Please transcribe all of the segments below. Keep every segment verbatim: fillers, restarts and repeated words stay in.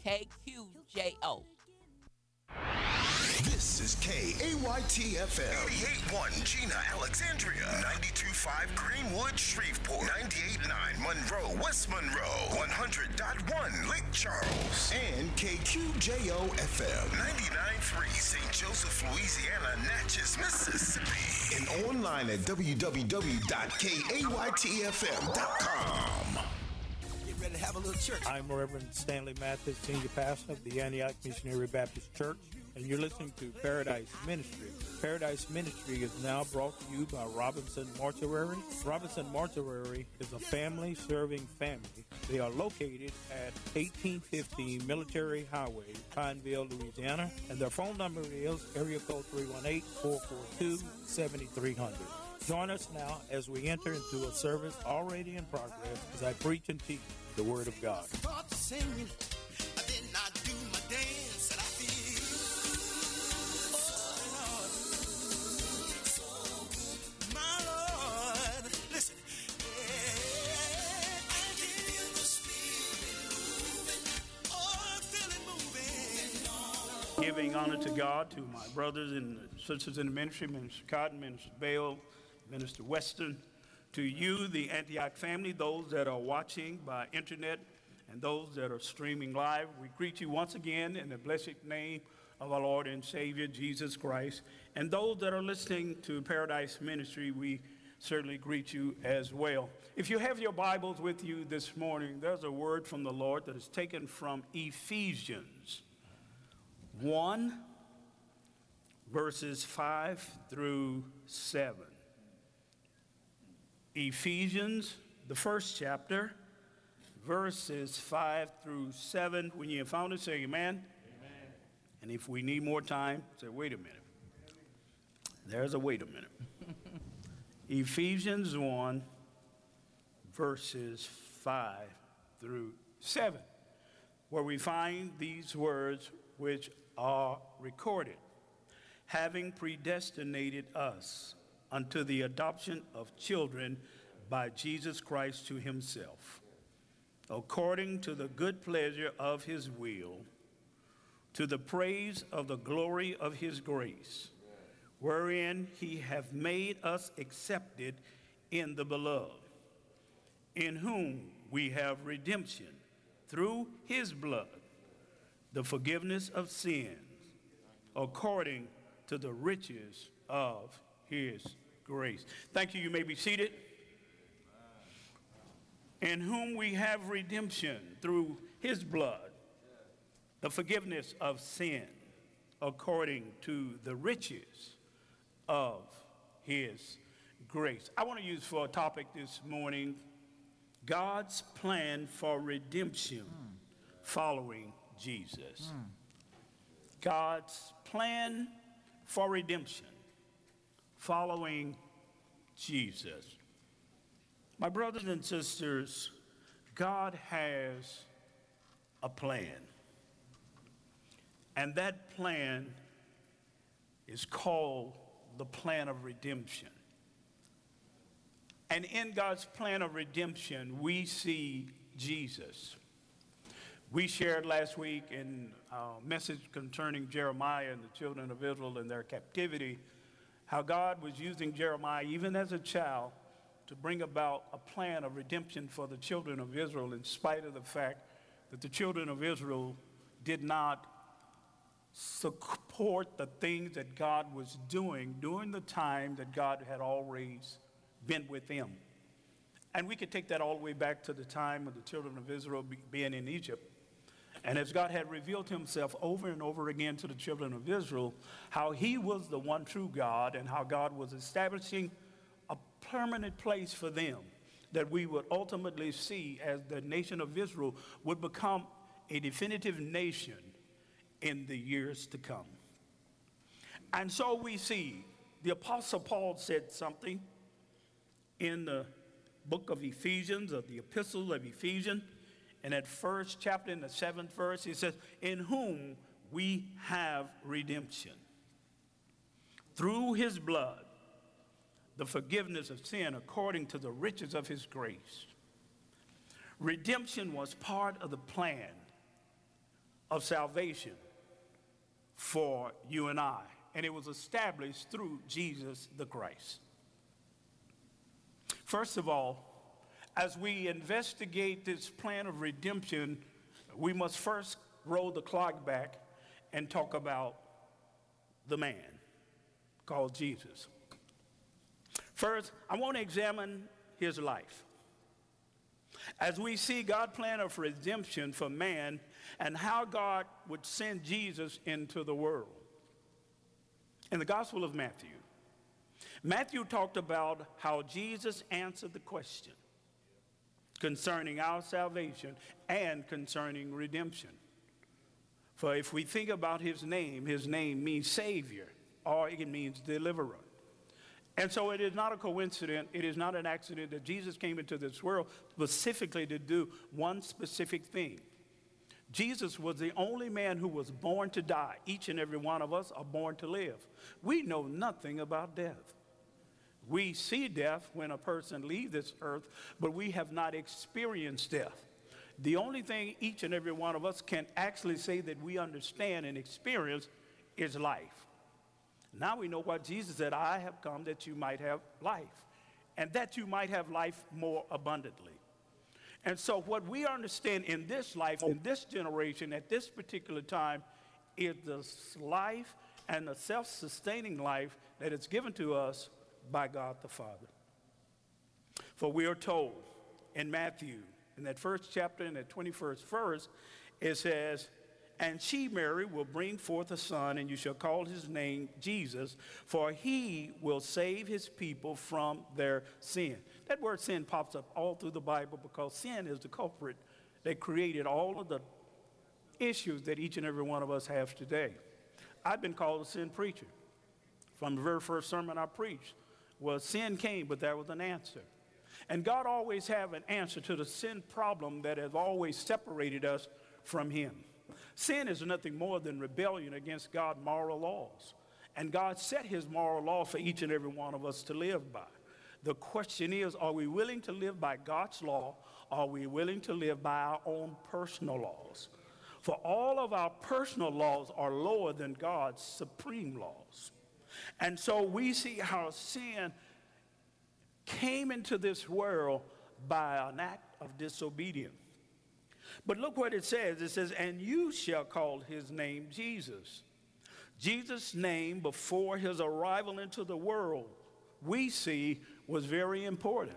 K Q J O. This is K A Y T F M. eighty-eight point one Gina, Alexandria. ninety-two point five Greenwood, Shreveport. ninety-eight point nine Monroe, West Monroe. one hundred point one Lake Charles. And K Q J O F M. ninety-nine point three Saint Joseph, Louisiana, Natchez, Mississippi. And online at w w w dot k a y t f m dot com. Get ready to have a little church. I'm Reverend Stanley Mathis, Senior Pastor of the Antioch Missionary Baptist Church, and you're listening to Paradise Ministry. Paradise Ministry is now brought to you by Robinson Mortuary. Robinson Mortuary is a family-serving family. They are located at eighteen fifty Military Highway, Pineville, Louisiana, and their phone number is area code three one eight, four four two, seven three zero zero. Join us now as we enter into a service already in progress as I preach and teach the Word of God. Start singing, I did not do my dance, and I feel, oh Lord, my Lord, listen, yeah, I can feel the Spirit moving, oh, I feel it moving. Giving honor to God, to my brothers and sisters in the ministry, Minister Cotton, Minister Bale, Minister Weston, to you, the Antioch family, those that are watching by internet and those that are streaming live, we greet you once again in the blessed name of our Lord and Savior, Jesus Christ. And those that are listening to Paradise Ministry, we certainly greet you as well. If you have your Bibles with you this morning, there's a word from the Lord that is taken from Ephesians one, verses five through seven. Ephesians, the first chapter, verses five through seven. When you have found it, say amen. Amen. And if we need more time, say, wait a minute. There's a wait a minute. Ephesians one, verses five through seven, where we find these words which are recorded. Having predestinated us unto the adoption of children by Jesus Christ to himself, according to the good pleasure of his will, to the praise of the glory of his grace, wherein he hath made us accepted in the beloved, in whom we have redemption through his blood, the forgiveness of sins, according to the riches of his grace. Thank you. You may be seated. In whom we have redemption through his blood, the forgiveness of sin, according to the riches of his grace. I want to use for a topic this morning, God's plan for redemption mm. following Jesus. Mm. God's plan for redemption following Jesus. My brothers and sisters, God has a plan. And that plan is called the plan of redemption. And in God's plan of redemption, we see Jesus. We shared last week in a message concerning Jeremiah and the children of Israel and their captivity, how God was using Jeremiah, even as a child, to bring about a plan of redemption for the children of Israel, in spite of the fact that the children of Israel did not support the things that God was doing during the time that God had always been with them. And we could take that all the way back to the time of the children of Israel being in Egypt. And as God had revealed himself over and over again to the children of Israel, how he was the one true God and how God was establishing a permanent place for them that we would ultimately see as the nation of Israel would become a definitive nation in the years to come. And so we see the Apostle Paul said something in the book of Ephesians, of the epistle of Ephesians, in that first chapter, in the seventh verse, he says, in whom we have redemption through his blood, the forgiveness of sin according to the riches of his grace. Redemption was part of the plan of salvation for you and I. And it was established through Jesus the Christ. First of all, as we investigate this plan of redemption, we must first roll the clock back and talk about the man called Jesus. First, I want to examine his life. As we see God's plan of redemption for man and how God would send Jesus into the world. In the Gospel of Matthew, Matthew talked about how Jesus answered the question concerning our salvation and concerning redemption. For if we think about his name, his name means Savior, or it means deliverer. And so it is not a coincidence, it is not an accident that Jesus came into this world specifically to do one specific thing. Jesus was the only man who was born to die. Each and every one of us are born to live. We know nothing about death. We see death when a person leaves this earth, but we have not experienced death. The only thing each and every one of us can actually say that we understand and experience is life. Now we know what Jesus said, I have come that you might have life, and that you might have life more abundantly. And so what we understand in this life, in this generation, at this particular time, is the life and the self-sustaining life that is given to us by God the Father. For we are told in Matthew, in that first chapter, in that twenty-first verse, it says, and she, Mary, will bring forth a son, and you shall call his name Jesus, for he will save his people from their sin. That word sin pops up all through the Bible because sin is the culprit that created all of the issues that each and every one of us have today. I've been called a sin preacher. From the very first sermon I preached was sin came, but there was an answer. And God always have an answer to the sin problem that has always separated us from him. Sin is nothing more than rebellion against God's moral laws. And God set his moral law for each and every one of us to live by. The question is, are we willing to live by God's law? Are we willing to live by our own personal laws? For all of our personal laws are lower than God's supreme laws. And so we see how sin came into this world by an act of disobedience. But look what it says. It says, and you shall call his name Jesus. Jesus' name before his arrival into the world, we see, was very important.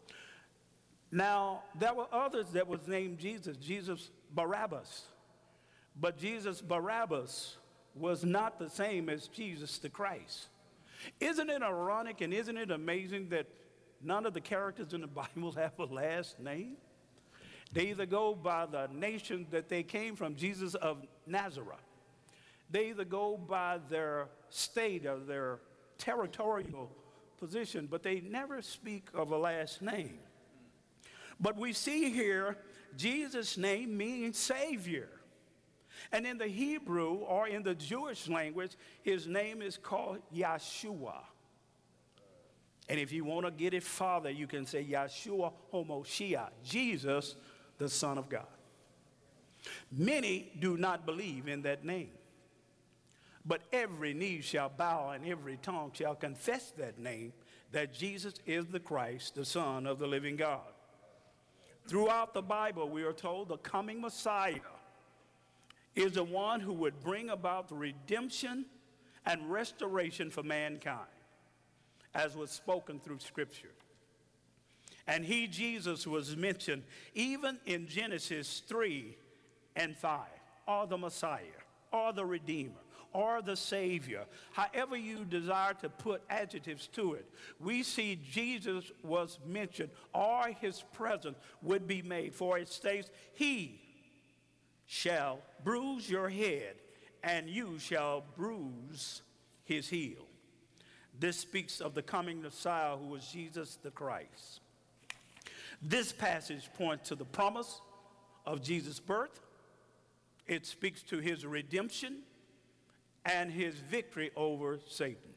Now, there were others that was named Jesus, Jesus Barabbas. But Jesus Barabbas was not the same as Jesus the Christ. Isn't it ironic and isn't it amazing that none of the characters in the Bible have a last name? They either go by the nation that they came from, Jesus of Nazareth. They either go by their state or their territorial position, but they never speak of a last name. But we see here, Jesus' name means Savior. And in the Hebrew or in the Jewish language, his name is called Yeshua. And if you want to get it farther, you can say Yeshua HaMashiach, Jesus, the Son of God. Many do not believe in that name. But every knee shall bow and every tongue shall confess that name, that Jesus is the Christ, the Son of the living God. Throughout the Bible, we are told the coming Messiah is the one who would bring about the redemption and restoration for mankind, as was spoken through Scripture. And he, Jesus, was mentioned even in Genesis three and five, or the Messiah, or the Redeemer, or the Savior. However you desire to put adjectives to it, we see Jesus was mentioned, or his presence would be made. For it states, he shall bruise your head, and you shall bruise his heel. This speaks of the coming Messiah, who was Jesus the Christ. This passage points to the promise of Jesus' birth. It speaks to his redemption and his victory over Satan.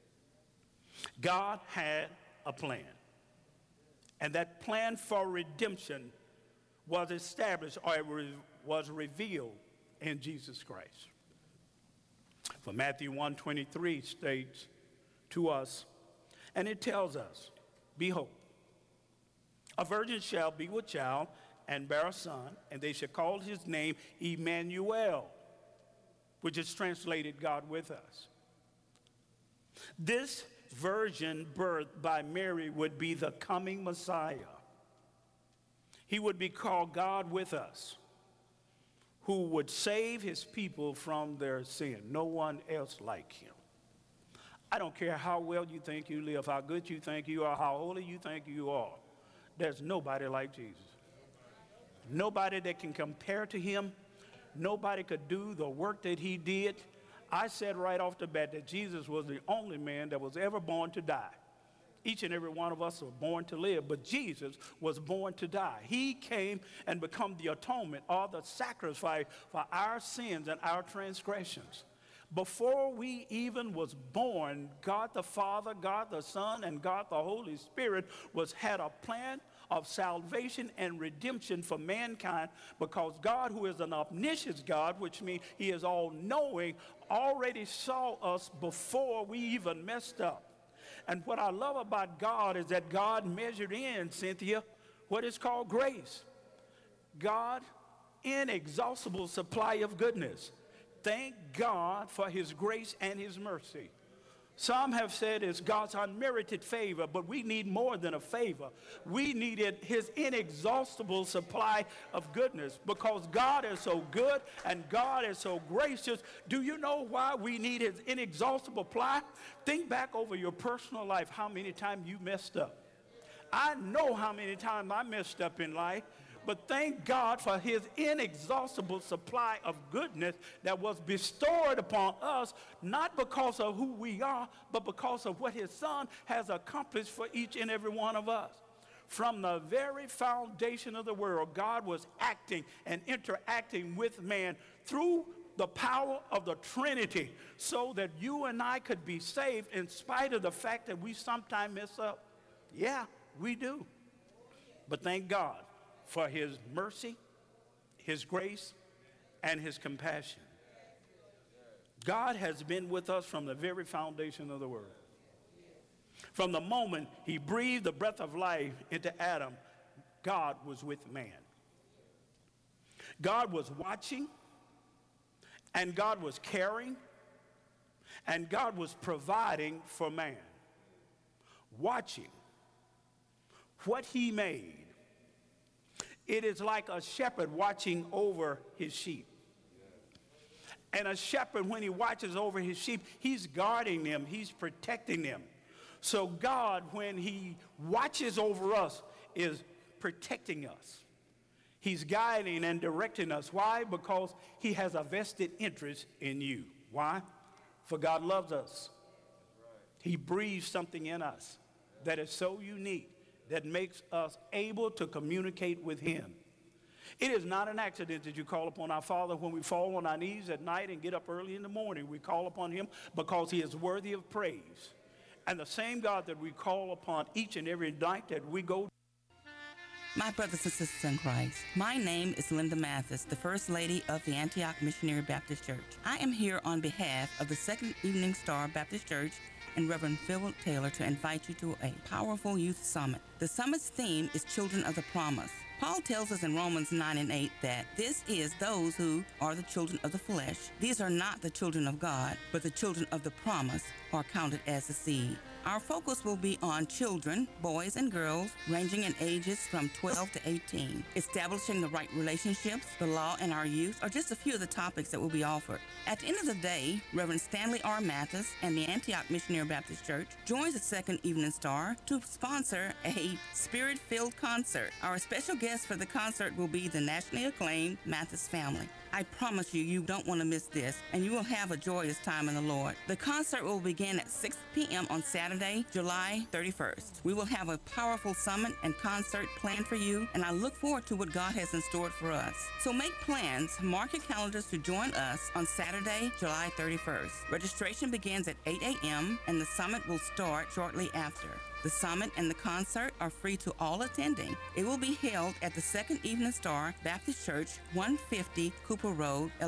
God had a plan, and that plan for redemption was established, or it was revealed in Jesus Christ. For Matthew one twenty-three states to us, and it tells us, behold, a virgin shall be with child and bear a son, and they shall call his name Emmanuel, which is translated God with us. This virgin birthed by Mary would be the coming Messiah. He would be called God with us, who would save his people from their sin. No one else like him. I don't care how well you think you live, how good you think you are, how holy you think you are. There's nobody like Jesus. Nobody that can compare to him. Nobody could do the work that he did. I said right off the bat that Jesus was the only man that was ever born to die. Each and every one of us were born to live, but Jesus was born to die. He came and become the atonement or the sacrifice for our sins and our transgressions. Before we even was born, God the Father, God the Son, and God the Holy Spirit was had a plan of salvation and redemption for mankind, because God, who is an omniscient God, which means he is all-knowing, already saw us before we even messed up. And what I love about God is that God measured in, Cynthia, what is called grace. God, inexhaustible supply of goodness. Thank God for his grace and his mercy. Some have said it's God's unmerited favor, but we need more than a favor. We needed his inexhaustible supply of goodness, because God is so good and God is so gracious. Do you know why we need his inexhaustible supply? Think back over your personal life, how many times you messed up. I know how many times I messed up in life. But thank God for his inexhaustible supply of goodness that was bestowed upon us, not because of who we are, but because of what his son has accomplished for each and every one of us. From the very foundation of the world, God was acting and interacting with man through the power of the Trinity, so that you and I could be saved in spite of the fact that we sometimes mess up. Yeah, we do. But thank God for his mercy, his grace, and his compassion. God has been with us from the very foundation of the world. From the moment he breathed the breath of life into Adam, God was with man. God was watching, and God was caring, and God was providing for man. Watching what he made. It is like a shepherd watching over his sheep. And a shepherd, when he watches over his sheep, he's guarding them, he's protecting them. So God, when he watches over us, is protecting us. He's guiding and directing us. Why? Because he has a vested interest in you. Why? For God loves us. He breathes something in us that is so unique, that makes us able to communicate with him. It is not an accident that you call upon our Father when we fall on our knees at night and get up early in the morning. We call upon him because he is worthy of praise. And the same God that we call upon each and every night that we go. My brothers and sisters in Christ, my name is Linda Mathis, the First Lady of the Antioch Missionary Baptist Church. I am here on behalf of the Second Evening Star Baptist Church and Reverend Philip Taylor to invite you to a powerful youth summit. The summit's theme is Children of the Promise. Paul tells us in Romans nine and eight that this is those who are the children of the flesh. These are not the children of God, but the children of the promise are counted as the seed. Our focus will be on children, boys and girls, ranging in ages from twelve to eighteen. Establishing the right relationships, the law, and our youth are just a few of the topics that will be offered. At the end of the day, Reverend Stanley R. Mathis and the Antioch Missionary Baptist Church joins the Second Evening Star to sponsor a spirit-filled concert. Our special guest for the concert will be the nationally acclaimed Mathis family. I promise you, you don't want to miss this, and you will have a joyous time in the Lord. The concert will begin at six p.m. on Saturday, July thirty-first. We will have a powerful summit and concert planned for you, and I look forward to what God has in store for us. So make plans, mark your calendars to join us on Saturday, July thirty-first. Registration begins at eight a.m., and the summit will start shortly after. The summit and the concert are free to all attending. It will be held at the Second Evening Star Baptist Church, one fifty Cooper Road,